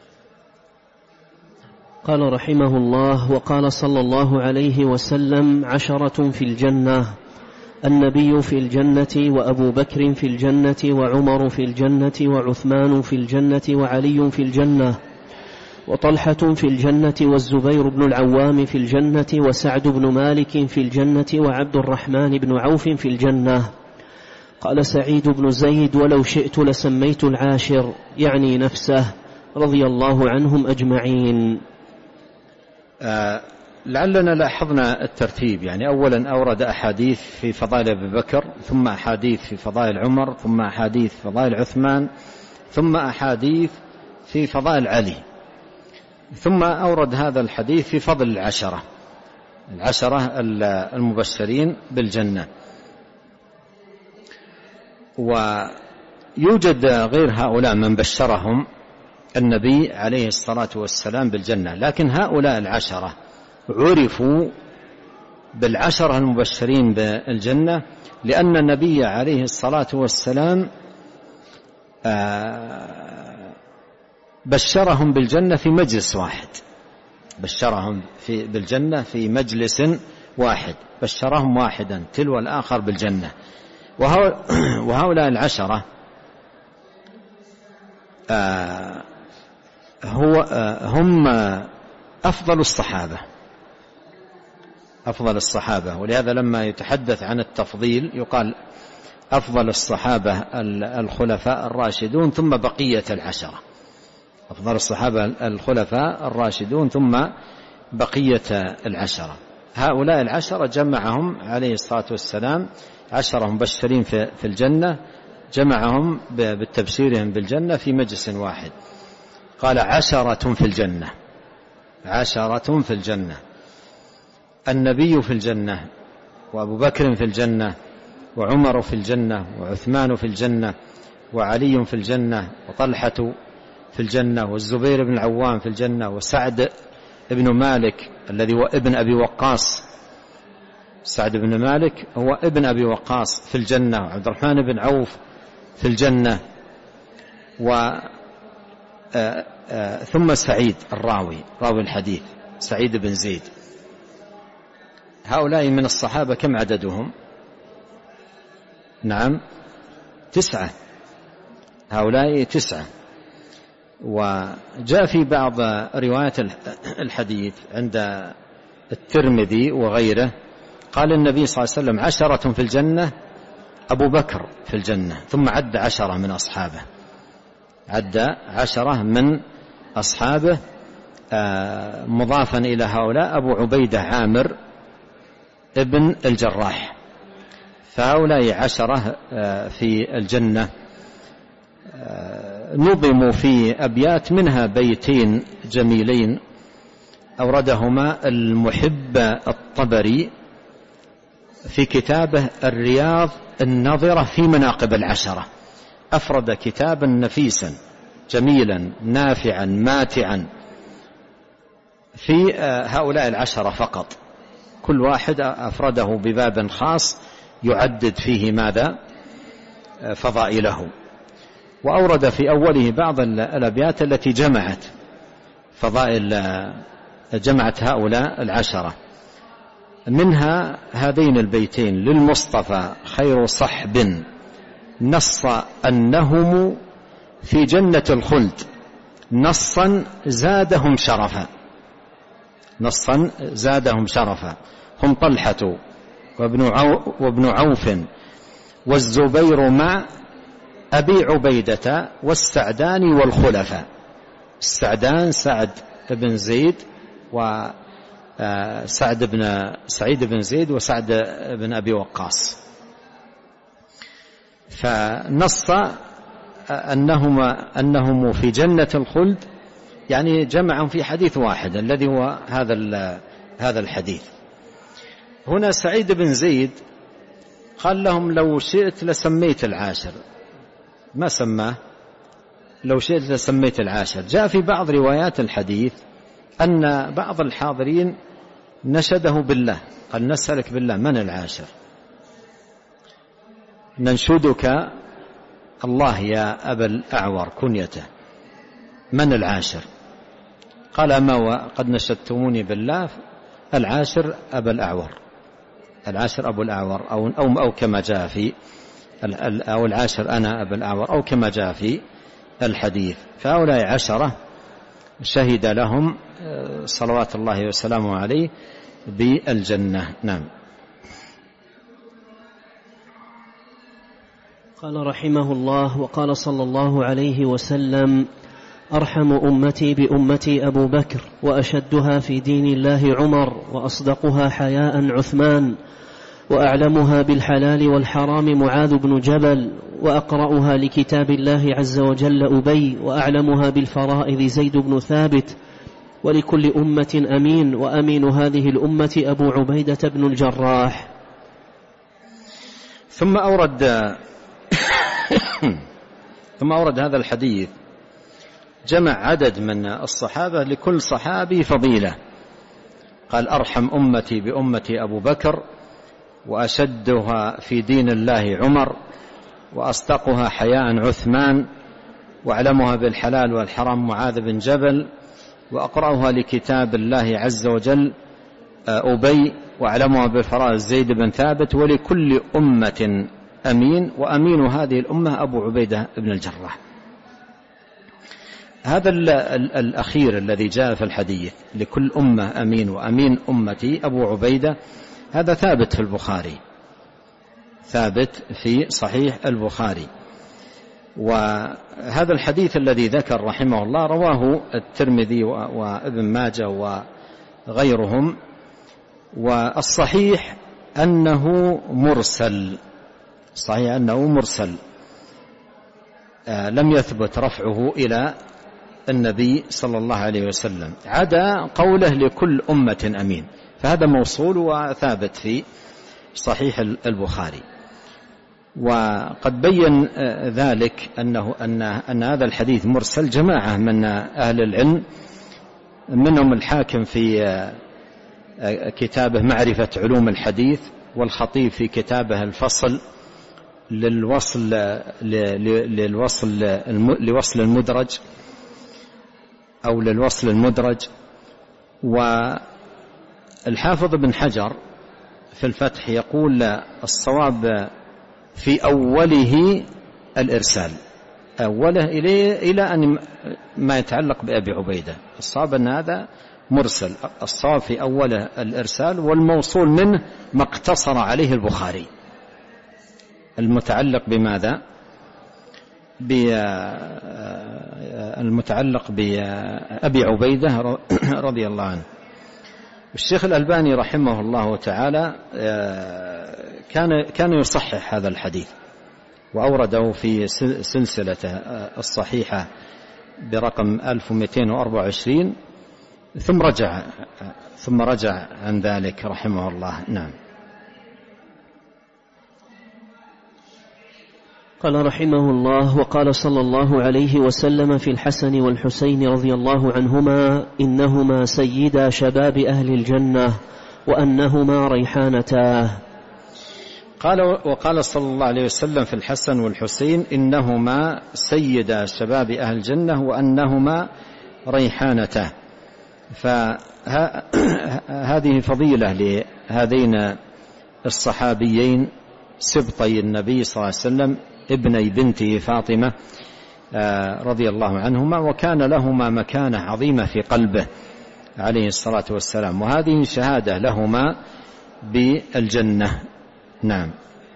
A: قال رحمه الله: وقال صلى الله عليه وسلم: عشرة في الجنة، النبي في الجنة، وأبو بكر في الجنة، وعمر في الجنة، وعثمان في الجنة، وعلي في الجنة، وطلحة في الجنة، والزبير بن العوام في الجنة، وسعد بن مالك في الجنة، وعبد الرحمن بن عوف في الجنة. قال سعيد بن زيد: ولو شئت لسميت العاشر، يعني نفسه، رضي الله عنهم أجمعين.
B: آه لعلنا لاحظنا الترتيب، يعني أولا أورد أحاديث في فضائل أبي بكر، ثم أحاديث في فضائل عمر، ثم أحاديث في فضائل عثمان، ثم أحاديث في فضائل علي، ثم أورد هذا الحديث في فضل العشرة العشرة المبشرين بالجنة. ويوجد غير هؤلاء من بشرهم النبي عليه الصلاة والسلام بالجنة، لكن هؤلاء العشرة عرفوا بالعشرة المبشرين بالجنة لأن النبي عليه الصلاة والسلام بشرهم بالجنة في مجلس واحد، بشرهم في بالجنة في مجلس واحد، بشرهم واحدا تلو الآخر بالجنة. وهؤلاء العشرة هو هم أفضل الصحابة أفضل الصحابة ولهذا لما يتحدث عن التفضيل يقال أفضل الصحابة الخلفاء الراشدون ثم بقية العشرة. أفضل الصحابة الخلفاء الراشدون ثم بقية العشرة. هؤلاء العشرة جمعهم عليه الصلاة والسلام عشرة مبشرين في الجنة، جمعهم بالتبشيرهم بالجنة في مجلس واحد. قال عشرة في الجنة، عشرة في الجنة، النبي في الجنة، وأبو بكر في الجنة، وعمر في الجنة، وعثمان في الجنة، وعلي في الجنة، وطلحة في الجنة، والزبير بن العوام في الجنة، وسعد ابن مالك الذي هو ابن أبي وقاص، سعد بن مالك هو ابن أبي وقاص في الجنة، وعبد الرحمن بن عوف في الجنة، و ثم سعيد الراوي راوي الحديث سعيد بن زيد. هؤلاء من الصحابة كم عددهم؟ نعم تسعة، هؤلاء تسعة. وجاء في بعض روايات الحديث عند الترمذي وغيره قال النبي صلى الله عليه وسلم عشرة في الجنة، أبو بكر في الجنة، ثم عد عشرة من أصحابه، عد عشرة من أصحابه مضافا إلى هؤلاء أبو عبيدة عامر ابن الجراح. فهؤلاء عشرة في الجنة نظموا في أبيات منها بيتين جميلين أوردهما المحب الطبري في كتابه الرياض النظرة في مناقب العشرة. أفرد كتابا نفيسا جميلا نافعا ماتعا في هؤلاء العشرة فقط، كل واحد أفرده بباب خاص يعدد فيه ماذا؟ فضائله. وأورد في أوله بعض الأبيات التي جمعت فضائل، جمعت هؤلاء العشرة، منها هذين البيتين: للمصطفى خير صحب نص أنهم في جنة الخلد نصا زادهم شرفا، نصا زادهم شرفا، هم طلحة وابن عوف والزبير مع أبي عبيدة والسعدان والخلفاء. السعدان سعد بن زيد وسعد بن سعيد بن زيد وسعد بن أبي وقاص. فنص أنهم, أنهم في جنة الخلد، يعني جمعهم في حديث واحد الذي هو هذا هذا الحديث. هنا سعيد بن زيد قال لهم لو شئت لسميت العاشر، ما سماه، لو شئت لسميت العاشر. جاء في بعض روايات الحديث أن بعض الحاضرين نشده بالله، قال نسألك بالله من العاشر، ننشدك الله يا أبا الأعور كنيته، من العاشر؟ قال ما قد نشدتموني بالله، العاشر أبا الأعور، العاشر أبو الأعور، أو, أو, أو كما جاء في أو العاشر أنا أبا الأعور، أو كما جاء في الحديث. فهؤلاء عشرة شهد لهم صلوات الله وسلامه عليه بالجنة. نعم.
A: قال رحمه الله: وقال صلى الله عليه وسلم: أرحم أمتي بأمتي أبو بكر، وأشدها في دين الله عمر، وأصدقها حياء عثمان، وأعلمها بالحلال والحرام معاذ بن جبل، وأقرأها لكتاب الله عز وجل أبي، وأعلمها بالفرائض زيد بن ثابت. ولكل أمة أمين، وأمين هذه الأمة أبو عبيدة بن الجراح.
B: ثم أورد ثم أورد هذا الحديث، جمع عدد من الصحابة لكل صحابي فضيلة. قال: أرحم أمتي بأمتي أبو بكر، وأشدها في دين الله عمر، وأصدقها حياء عثمان، وأعلمها بالحلال والحرام معاذ بن جبل، وأقرأها لكتاب الله عز وجل أبي، وأعلمها بالفرائض زيد بن ثابت. ولكل أمة أمين، وأمين هذه الأمة أبو عبيدة بن الجراح. هذا الأخير الذي جاء في الحديث لكل أمة أمين وأمين أمتي أبو عبيدة، هذا ثابت في البخاري، ثابت في صحيح البخاري. وهذا الحديث الذي ذكر رحمه الله رواه الترمذي وابن ماجه وغيرهم، والصحيح أنه مرسل، صحيح أنه مرسل، لم يثبت رفعه إلى النبي صلى الله عليه وسلم، عدا قوله لكل أمة أمين، فهذا موصول وثابت في صحيح البخاري. وقد بين ذلك أنه أن أن هذا الحديث مرسل جماعة من أهل العلم، منهم الحاكم في كتابه معرفة علوم الحديث، والخطيب في كتابه الفصل للوصل للوصل لوصل المدرج أو للوصل المدرج. والحافظ ابن حجر في الفتح يقول الصواب في أوله الإرسال، أوله إليه إلى أن ما يتعلق بأبي عبيدة، الصواب أن هذا مرسل، الصواب في أوله الإرسال، والموصول منه ما اقتصر عليه البخاري المتعلق بماذا؟ المتعلق بأبي عبيدة رضي الله عنه. الشيخ الألباني رحمه الله تعالى كان كان يصحح هذا الحديث، وأورده في سلسلة الصحيحة برقم ألف ومئتين وأربعة وعشرين، ثم رجع ثم رجع عن ذلك رحمه الله. نعم.
A: قال رحمه الله: وقال صلى الله عليه وسلم في الحسن والحسين رضي الله عنهما: إنهما سيدا شباب أهل الجنة وأنهما ريحانتاه.
B: قال وقال صلى الله عليه وسلم في الحسن والحسين: إنهما سيدا شباب أهل الجنة وأنهما ريحانتاه. فهذه فضيلة لهذين الصحابيين سبطي النبي صلى الله عليه وسلم، ابني بنته فاطمة رضي الله عنهما، وكان لهما مكانة عظيمة في قلبه عليه الصلاة والسلام، وهذه شهادة لهما بالجنة. نعم.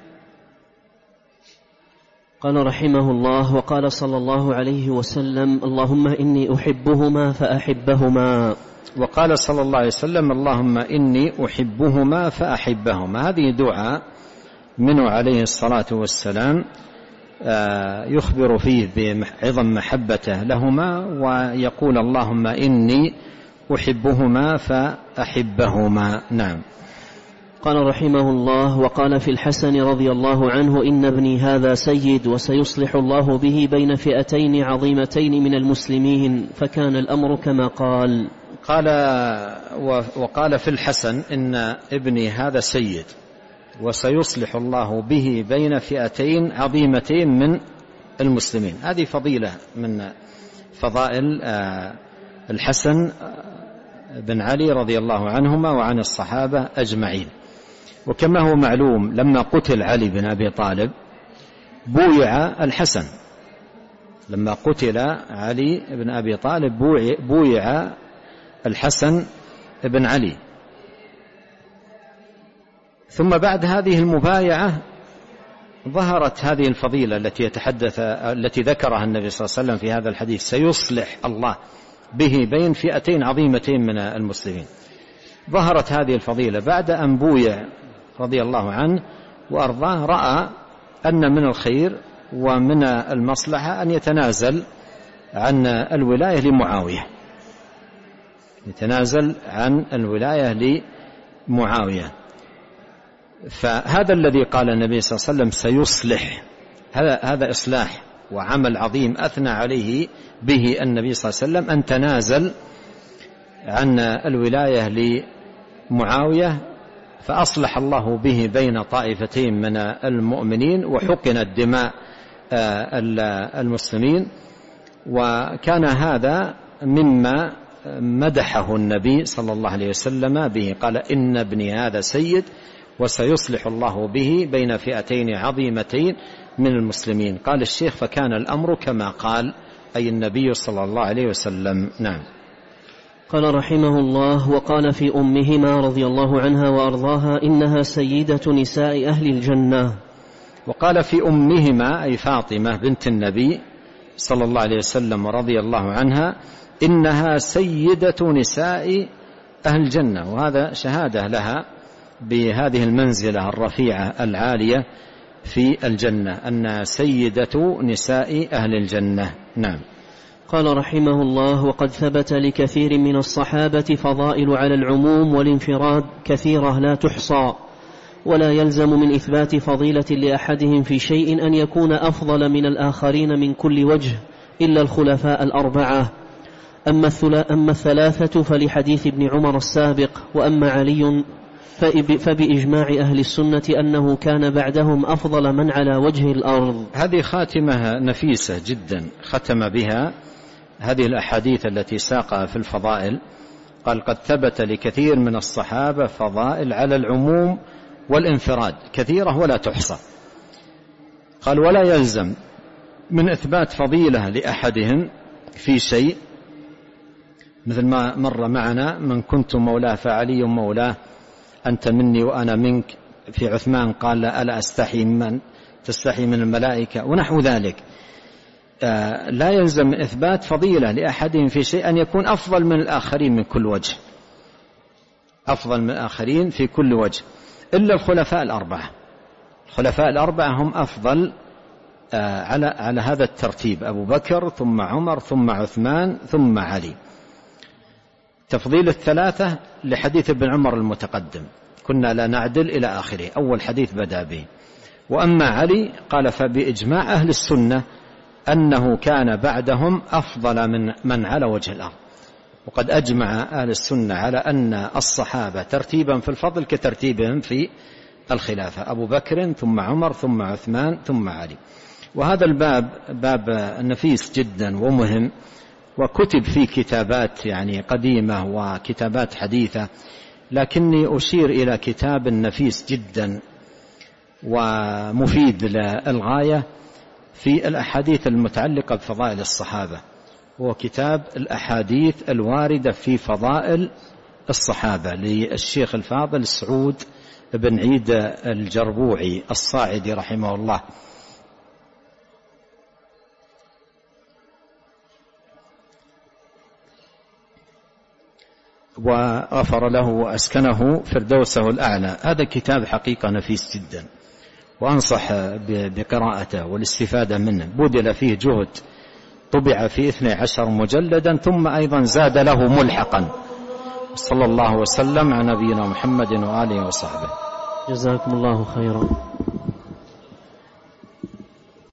A: قال رحمه الله: وقال صلى الله عليه وسلم: اللهم إني أحبهما فأحبهما.
B: وقال صلى الله عليه وسلم: اللهم إني أحبهما فأحبهما. هذه دعاء منه عليه الصلاة والسلام يخبر فيه بعظم محبته لهما، ويقول: اللهم إني أحبهما فأحبهما. نعم.
A: قال رحمه الله: وقال في الحسن رضي الله عنه: إن ابني هذا سيد وسيصلح الله به بين فئتين عظيمتين من المسلمين، فكان الأمر كما قال.
B: قال وقال في الحسن: إن ابني هذا سيد وسيصلح الله به بين فئتين عظيمتين من المسلمين. هذه فضيلة من فضائل الحسن بن علي رضي الله عنهما وعن الصحابة أجمعين. وكما هو معلوم لما قتل علي بن أبي طالب بويع الحسن، لما قتل علي بن أبي طالب بويع الحسن بن علي. ثم بعد هذه المبايعة ظهرت هذه الفضيلة التي يتحدث التي ذكرها النبي صلى الله عليه وسلم في هذا الحديث: سيصلح الله به بين فئتين عظيمتين من المسلمين. ظهرت هذه الفضيلة بعد أن بويع رضي الله عنه وأرضاه، رأى أن من الخير ومن المصلحة أن يتنازل عن الولاية لمعاوية، يتنازل عن الولاية لمعاوية. فهذا الذي قال النبي صلى الله عليه وسلم سيصلح، هذا هذا إصلاح وعمل عظيم أثنى عليه به النبي صلى الله عليه وسلم، أن تنازل عن الولاية لمعاوية، فأصلح الله به بين طائفتين من المؤمنين، وحقنت دماء المسلمين. وكان هذا مما مدحه النبي صلى الله عليه وسلم به، قال: إن ابني هذا سيد وسيصلح الله به بين فئتين عظيمتين من المسلمين. قال الشيخ: فكان الأمر كما قال أي النبي صلى الله عليه وسلم. نعم.
A: قال رحمه الله: وقال في أمهما رضي الله عنها وأرضاها إنها سيدة نساء أهل الجنة.
B: وقال في أمهما أي فاطمة بنت النبي صلى الله عليه وسلم رضي الله عنها إنها سيدة نساء أهل الجنة، وهذا شهادة لها بهذه المنزلة الرفيعة العالية في الجنة، أنها سيدة نساء أهل الجنة. نعم.
A: قال رحمه الله: وقد ثبت لكثير من الصحابة فضائل على العموم والانفراد كثيرة لا تحصى، ولا يلزم من إثبات فضيلة لأحدهم في شيء أن يكون أفضل من الآخرين من كل وجه إلا الخلفاء الأربعة. أما الثلاثة فلحديث ابن عمر السابق، وأما علي فبإجماع أهل السنة أنه كان بعدهم أفضل من على وجه الأرض.
B: هذه خاتمة نفيسة جدا ختم بها هذه الأحاديث التي ساقها في الفضائل. قال: قد ثبت لكثير من الصحابة فضائل على العموم والانفراد كثيرة ولا تحصى. قال: ولا يلزم من إثبات فضيلة لأحدهم في شيء، مثل ما مر معنا: من كنت مولاه فعلي مولاه، أنت مني وأنا منك. في عثمان قال: ألا أستحي من تستحي من الملائكة، ونحو ذلك. آه لا يلزم من إثبات فضيلة لأحدهم في شيء أن يكون أفضل من الآخرين من كل وجه، أفضل من الآخرين في كل وجه، إلا الخلفاء الأربعة. الخلفاء الأربعة هم أفضل آه على على هذا الترتيب: أبو بكر ثم عمر ثم عثمان ثم علي. تفضيل الثلاثة لحديث ابن عمر المتقدم: كنا لا نعدل إلى آخره، أول حديث بدأ به. وأما علي قال: فبإجماع أهل السنة أنه كان بعدهم أفضل من من على وجه الأرض. وقد أجمع أهل السنة على أن الصحابة ترتيبا في الفضل كترتيبهم في الخلافة: أبو بكر ثم عمر ثم عثمان ثم علي. وهذا الباب باب نفيس جدا ومهم، وكتب فيه كتابات يعني قديمة وكتابات حديثة، لكني أشير إلى كتاب نفيس جدا ومفيد للغاية في الأحاديث المتعلقة بفضائل الصحابة، هو كتاب الأحاديث الواردة في فضائل الصحابة للشيخ الفاضل سعود بن عيد الجربوعي الصاعدي رحمه الله. وغفر له وأسكنه فردوسه الأعلى. هذا كتاب حقيقة نفيس جدا، وأنصح بقراءته والاستفادة منه. بذل فيه جهد، طبع في اثني عشر مجلدا، ثم أيضا زاد له ملحقا. صلى الله وسلم على نبينا محمد وآله وصحبه.
A: جزاكم الله خيرا.